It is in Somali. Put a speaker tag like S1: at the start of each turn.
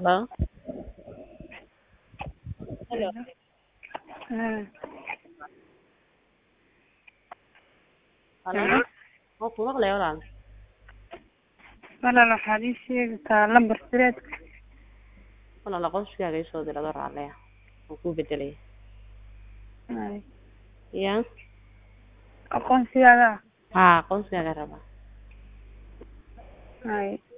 S1: Hello. Hello. Hello. Ma ku maqlayo walaal?
S2: walaal waxaad ii sheegtaa lambar sireedka
S1: Walaal aqoonsigaaga ii soo diray raaleya. Waan ku bedelay. Ya.
S2: aqoonsigaaga
S1: Ha, aqoonsigaaga rabaa.